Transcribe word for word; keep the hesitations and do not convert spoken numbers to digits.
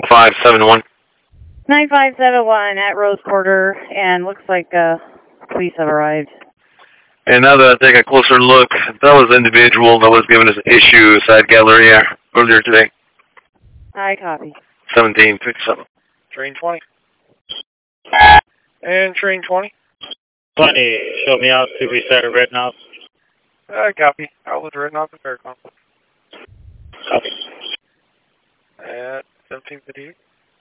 five seven one. nine five seven one at Rose Quarter, and looks like uh, police have arrived. And now that I take a closer look, that was the individual that was giving us issue side Galleria earlier today. I copy. seventeen fifty-seven. Train twenty. And train twenty. twenty, show me out to restart Red Knob. I copy. Outlet Red Knob and Faircom. Copy. At seventeen fifty-eight.